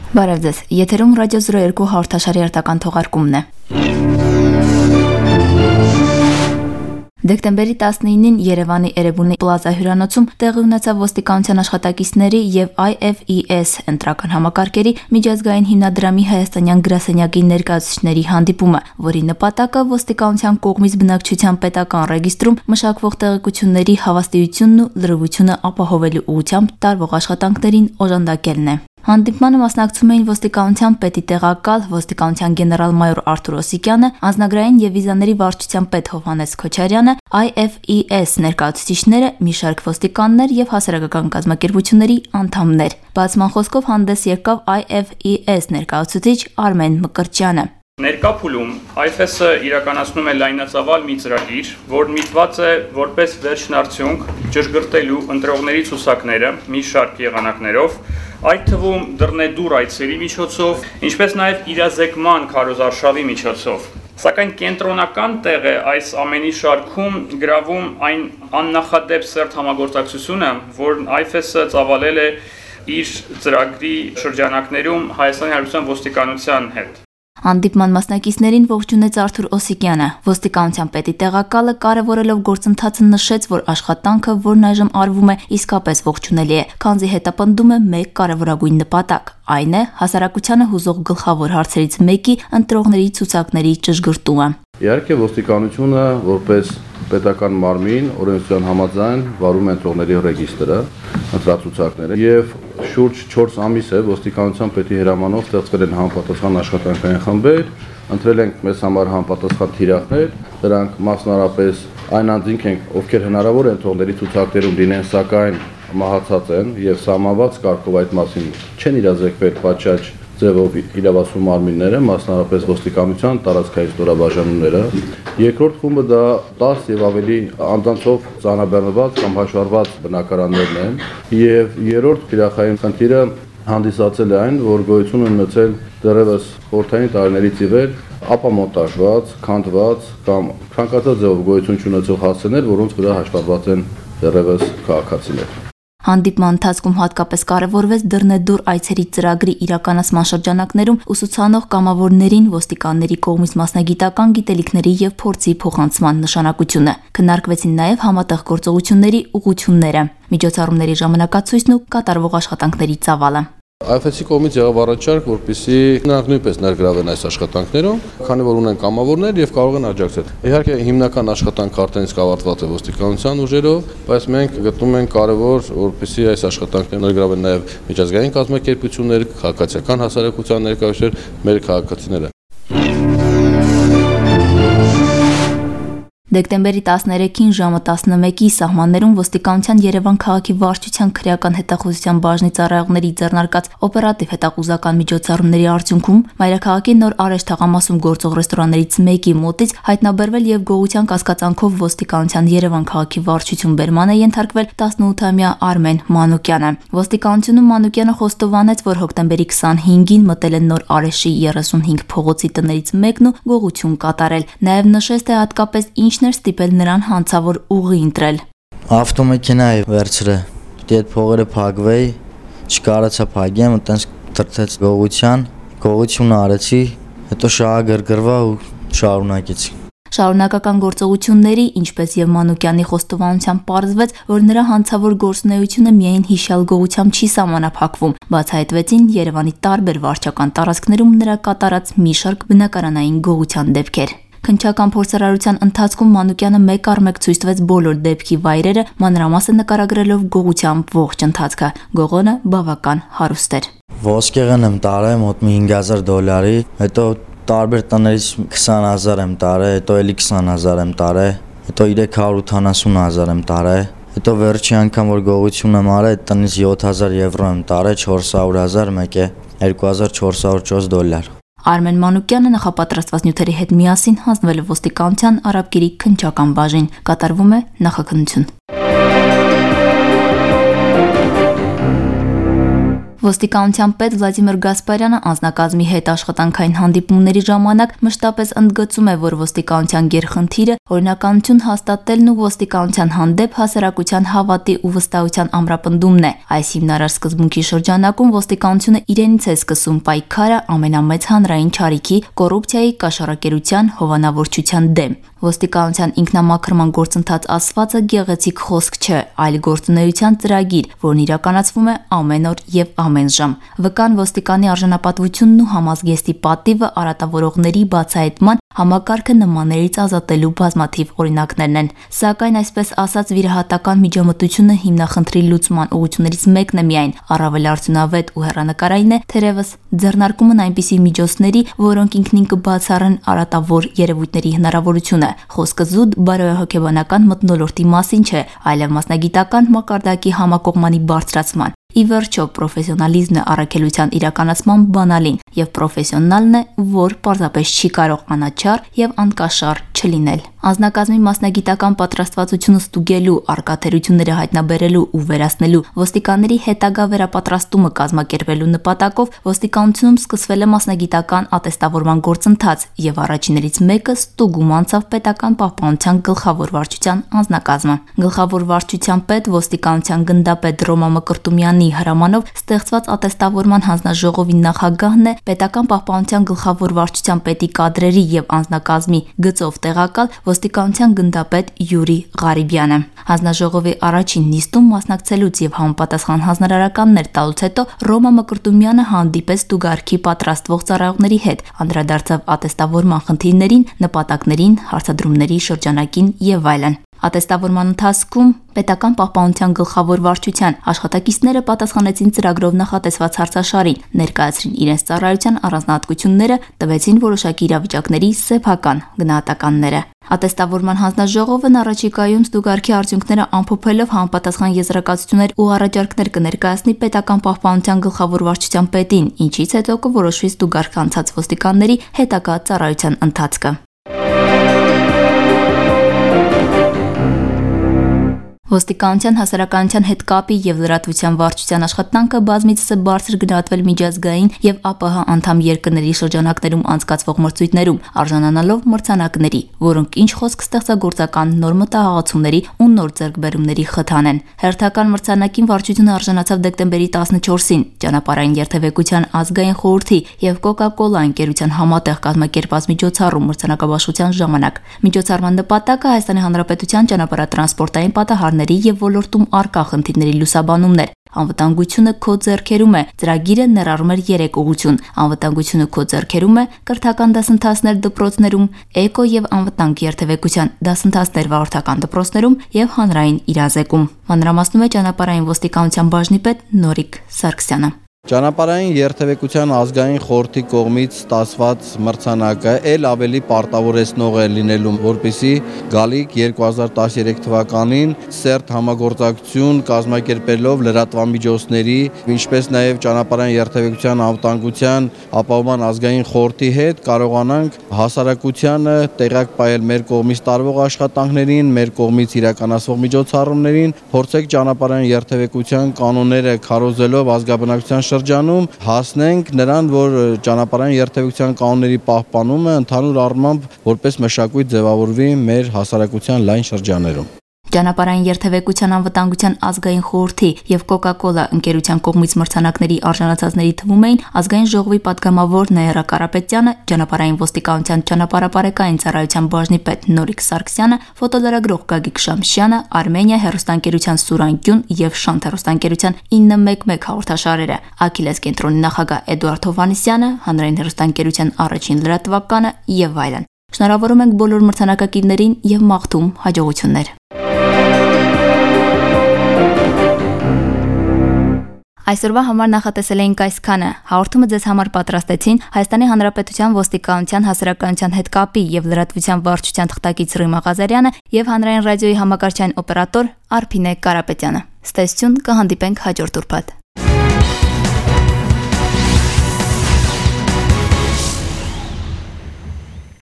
Բարև ձեզ, եթերում ռադիո 02 հաղորդաշարի արտական թողարկումն է։ Դեկտեմբերի 19-ին Երևանի Էրեբունի պլազա հյուրանոցում տեղի ունեցավ ոստիկանության աշխատակիցների եւ IFES ընտրական համակարգերի միջազգային հիմնադրամի հայաստանյան գրասենյակի ներկայացուցիչների հանդիպումը, որի նպատակը ոստիկանության կողմից բնակչության պետական ռեգիստրում մշակվող տեղեկությունների հավաստիությունն ու լրիվությունը ապահովելու ուղղությամբ տարվող աշխատանքներին օժանդակելն է։ Հանդիպմանը մասնակցում էին ոստիկանության պետի տեղակալ, ոստիկանության գեներալ-մայոր Արթուր Օսիկյանը, անձնագրային եւ վիզաների վարչության պետ Հովհաննես Քոչարյանը, IFES ներկայացուցիչները, մի շարք ոստիկաններ եւ հասարակական կազմակերպությունների անդամներ։ Բացման խոսքով հանդես եկավ IFES ներկայացուցիչ Արմեն Մկրտչյանը։ Ներկա փուլում IFES-ը իրականացնում է լայնածավալ մի ծրագիր, որն միտված է որպես վերջնարդյունք ճշգրտելու ընտրողների ցուցակները մի շարք եղանակներով, այդ թվում դռնեդուր այցերի միջոցով, ինչպես նաև իրազեկման քարոզարշավի միջոցով։ Սակայն կենտրոնական տեղ է այս ամենի շարքում գրավում այն աննախադեպ սերտ համագործակցությունը, որն IFES-ը ծավալել է իր ծրագրի շրջանակներում Հայաստանի Հանրապետության ոստիկանության հետ։ Հանդիպման մասնակիցներին ողջունեց Արթուր Օսիկյանը։ Ոստիկանության պետի տեղակալը կարևորելով գործընթացը նշեց, որ աշխատանքը, որն այժմ արվում է, իսկապես ողջունելի է, քանզի հետապնդում է մեկ կարևորագույն նպատակ, այն է հասարակությանը հուզող գլխավոր հարցերից մեկի ընտրողների ցուցակների ճշգրտումը։ Իհարկե ոստիկանությունը որպես պետական մարմին օրենսդրության համաձայն վարում է ընտրողների ռեգիստրը, ընտրացուցակները եւ շուրջ 4 ամիս է ոստիկանության պետի հրամանով ստեղծվել են համապատասխան աշխատանքային խմբեր, ընտրել ենք մեզ համար համապատասխան թիրախներ, դրանք մասնարարպես այն անձինք են, ովքեր հնարավոր է ընտրողների ցուցակներում լինեն, սակայն մահացած են եւ սահմանված կարգով այդ մասին չեն իրազեկվել պատշաճ ձևով իրավասու մարմինները, մասնարարպես ոստիկանության տարածքային ստորաբաժանումները։ Երկրորդ խումբը դա 10 եւ ավելի անձանցով ծանրաբեռնված կամ հաշվառված բնակարաններն են, եւ երրորդ թիրախային խնդիրը հանդիսացել է այն, որ գոյություն ունեցել դեռևս խորհրդային տարիներից ի վեր ապամոնտաժված, քանդված կամ քրանկացած ձևով գոյություն չունեցող հասցեներ, որոնց վրա հաշվառված են դեռևս քաղաքացիներ։ Հանդիպման ընթացքում հատկապես կարևորվեց դռնեդուր այցերի ծրագրի իրականացման շրջանակներում ուսուցանող կամավորներին ոստիկանների կողմից մասնագիտական գիտելիքների եւ փորձի փոխանցման նշանակությունը։ Քննարկվեցին նաեւ համատեղ գործողությունների ուղղությունները, միջոցառումների ժամանակացույցն ու կատարվող աշխատանքների ծավալը։ IFES-ի կողմից եղավ առաջարկ, որպեսզի նրանք նույնպես ներգրավեն այս աշխատանքներում, քանի որ ունեն կամավորներ եւ կարող են աջակցել։ Իհարկե հիմնական աշխատանքը արդեն իսկ ավարտված է ոստիկանության ուժերով, բայց մենք գտնում ենք կարևոր, որպեսզի այս աշխատանքները ներգրավեն նաեւ միջազգային կազմակերպություններ, քաղաքացիական հասարակության ներկայացուցիչներ, մեր քաղաքացիները։ Դեկտեմբերի 13-ին ժամը 11-ի սահմաններում ոստիկանության Երևան քաղաքի վարչության քրեական հետախուզության բաժնի ծառայողների ձեռնարկած օպերատիվ հետախուզական միջոցառումների արդյունքում մայրաքաղաքի Նոր Արեշ թաղամասում գործող ռեստորաններից մեկի մոտից հայտնաբերվել եւ գողության կասկածանքով ոստիկանության Երևան քաղաքի վարչություն բերման է ենթարկվել 18-ամյա Արմեն Մանուկյանը։ Ոստիկանությունում Մանուկյանը խոստովանեց, որ հոկտեմբերի 25-ին մտել է Նոր Արեշի 35 փողոցի տներից մեկն ու գողություն կատարել։ Նաեւ նշեց, թե հատկապես ինչ ստիպել նրան հանցավոր ուղի ընտրել։ Ավտոմեքենա է վերցրել, դե այդ փողերը փակվեի, չկարողացա փակեմ, այտենց տրթեց գողություն արեցի, հետո շահը գրգռվա ու շարունակեցի։ Շարունակական գործողությունների, ինչպես եւ Մանուկյանի խոստովանությամբ պարզվեց, որ նրա հանցավոր գործունեությունը միայն հիշյալ գողությամբ չի սահմանափակվում, բացահայտվեցին Երևանի տարբեր վարչական տարածքներում նրա կատարած մի շարք բնակարանային գողության դեպքեր։ Քննչական փորձարարության ընթացքում Մանուկյանը մեկ առ մեկ ցույց տվեց բոլոր դեպքի վայրերը, մանրամասը նկարագրելով գողության ողջ ընթացքը։ Գողոնը բավական հարուստ էր։ Ոսկեղեն եմ տարել մոտ $5,000, հետո տարբեր տներից 20,000 եմ տարել, հետո էլի 20,000 եմ տարել, հետո 380,000 եմ տարել, հետո վերջի անգամ որ գողություն եմ արել, տնից 7,000 եվրո եմ տարել, 400,000 մեկ է $2,404։ Արմեն Մանուկյանը նախապատրաստված նյութերի հետ միասին հանձնվել է ոստիկանության Արաբկիրի քննչական բաժին։ Կատարվում է նախաքննություն։ Ոստիկանության պետ Վլադիմիր Գասպարյանը անձնակազմի հետ աշխատանքային հանդիպումների ժամանակ մշտապես ընդգծում է, որ ոստիկանության գերխնդիրը օրինականություն հաստատելն ու ոստիկանության հանդեպ հասարակության հավատի ու վստահության ամրապնդումն է։ Այս հիմնարար սկզբունքի շրջանակում ոստիկանությունը իրենից է սկսում պայքարը ամենամեծ հանրային չարիքի, կոռուպցիայի, կաշառակերության, հովանավորչության դեմ։ Ոստիկանության ինքնամաքրման գործընթաց ասվածը գեղեցիկ խոսք չէ, այլ գործունեության ծրագիր, որն իրականացվում է ամեն օր եւ ամեն ժամ։ Վկան ոստիկանի արժանապատվությունն ու համազգեստի պատիվը արատավորողների բացահայտման համակարգը նմաններից ազատելու բազմաթիվ օրինակներն են։ Սակայն այսպես ասած վիրահատական միջամտությունը հիմնախնդրի լուծման ուղղություններից մեկն է միայն, առավել արդյունավետ ու հեռանկարային է թերևս ձեռնարկումն այնպիսի միջոցների, որոնք ինքնին կբացառեն արատավոր երևույթների հնարավորությունը։ Խոսքը զուտ բարոյահոգեբանական մթնոլորտի մասին չէ, այլև մասնագիտական մակարդակի համակողմանի բարձրացման։ Ի վերջո, պրոֆեսիոնալիզմն է առաքելության իրականացման բանալին, եւ պրոֆեսիոնալն է, որ պարզապես չի կարող անաչառ եւ անկաշառ չլինել։ Անձնակազմի մասնագիտական պատրաստվածությունը ստուգելու, արկաթերությունները հայտնաբերելու ու վերացնելու, ոստիկանների հետագա վերապատրաստումը կազմակերպելու նպատակով ոստիկանությունում սկսվել է մասնագիտական ատեստավորման գործընթաց եւ առաջիններից մեկը ստուգում անցավ պետական պահպանության գլխավոր վարչության անձնակազմը։ Գլխավոր վարչության պետ ոստիկանության գնդապետ Ռոմա Մկրտումյանի հրամանով ստեղծված ատեստավորման հանձնաժողովի նախագահն է պետական պահպանության գլխավոր վարչության պետի կադրերի եւ անձնակազմի գծով տեղակալ ոստիկանության գնդապետ Յուրի Ղարիբյանը։ Հանձնաժողովի առաջին նիստում մասնակցելուց եւ համապատասխան հանձնարարականներ տալուց հետո Ռոմա Մկրտումյանը հանդիպեց ստուգարքի պատրաստվող ծառայողների հետ, անդրադարձավ ատեստավորման խնդիրներին, նպատակներին, հարցադրումների շրջանակին եւ այլն։ Ատեստավորման ընթացքում պետական պահպանության գլխավոր վարչության աշխատակիցները պատասխանեցին ծրագրով նախատեսված հարցաշարին, ներկայացրին իրենց ծառայության առանձնահատկությունները, տվեցին որոշակի իրավիճակների սեփական գնահատականները։ Ատեստավորման հանձնաժողովն առաջիկայում ստուգարքի արդյունքները ամփոփելով համապատասխան եզրակացություններ ու առաջարկներ կներկայացնի պետական պահպանության գլխավոր վարչության պետին, ինչից հետո կորոշվի ստուգարք անցած ոստիկանների հետագա ծառայության ընթացքը։ Ոստիկանության հասարակայնության հետ կապի եւ լրատվության վարչության աշխատանքը բազմիցս է բարձր գնահատվել միջազգային եւ ԱՊՀ անդամ երկրների շրջանակներում անցկացվող մրցույթներում, արժանանալով մրցանակների, որոնք ինչ խոսք ստեղծագործական նոր մտահղացումների ու նոր ձեռքբերումների խթան են։ Հերթական մրցանակին վարչությունը արժանացավ դեկտեմբերի 14-ին ճանապարհային երթևեկության ազգային խորհրդի եւ Coca-Cola ընկերության համատեղ կազմակերպած միջոցառում մրցանակաբաշխության ժամանակ։ Միջոցառման նպատակը Հայաստանի Հանրապետության ճանապարհատրանսպորտային պատահարների եւ ոլորտում առկա խնդիրների լուսաբանումն էր։ Անվտանգությունը քո ձեռքերում է։ Ծրագիրը ներառում էր 3 ուղղություն։ Անվտանգությունը քո ձեռքերում է, կրթական դասընթացներ դպրոցներում, էկո եւ անվտանգ երթևեկության դասընթացներ վարորդական դպրոցներում եւ հանրային իրազեկում։ Մանրամասնում է ճանապարհային ոստիկանության բաժնի պետ Նորիկ Սարգսյանը։ Ճանապարհային երթևեկության ազգային խորհրդի կողմից ստացված մրցանակը ել ավելի պարտավորեցնող է լինելու, որպեսզի գալիք 2013 թվականին սերտ համագործակցություն կազմակերպելով լրատվամիջոցների, ինչպես նաև ճանապարհային երթևեկության անվտանգության ապահովման ազգային խորհրդի հետ կարողանանք հասարակությանը տեղյակ պահել մեր կողմից տարվող աշխատանքներին, մեր կողմից իրականացվող միջոցառումներին, փորձեք ճանապարհային երթևեկության կանոնները քարոզելով ազգաբնակության շրջանում հասնենք նրան, որ ճանապարհային երթևեկության կանոնների պահպանումը ընդհանուր առմամբ որպես մշակույթ ձևավորվի մեր հասարակության լայն շրջաներում։ Ճանապարհային երթևեկության անվտանգության ազգային խորհրդի եւ Coca-Cola ընկերության կողմից մրցանակների արժանացածների թվում էին ազգային ժողովի պատգամավոր Նաիրա Կարապետյանը, ճանապարհային ոստիկանության ճանապարհապարեկային ծառայության բաժնի պետ Նորիկ Սարգսյանը, ֆոտոլրագրող Գագիկ Շամշյանը, Արմենիա հեռուստաընկերության Սուրանյուն եւ Շանթ հեռուստաընկերության 911 հաղորդաշարերը, Աքիլես կենտրոնի նախագահ Էդուարդ Հովհաննիսյանը, հանրային հեռուստաընկերության առաջին լրատվականը եւ այլն։ Շնորհավորում ենք բոլոր մրցանակակիրներին եւ մաղթում հաջողություններ։ Այսօրվա համար նախատեսել էինք այսքանը։ Հաղորդումը ձեզ համար պատրաստեցին Հայաստանի Հանրապետության ոստիկանության հասարակայնության հետ կապի եւ լրատվության վարչության թղթակից Ռիմա Ղազարյանը եւ հանրային ռադիոյի համակարգչային օպերատոր Արփինե Կարապետյանը։ Ստեսություն, կհանդիպենք հաջորդ ուրբաթ։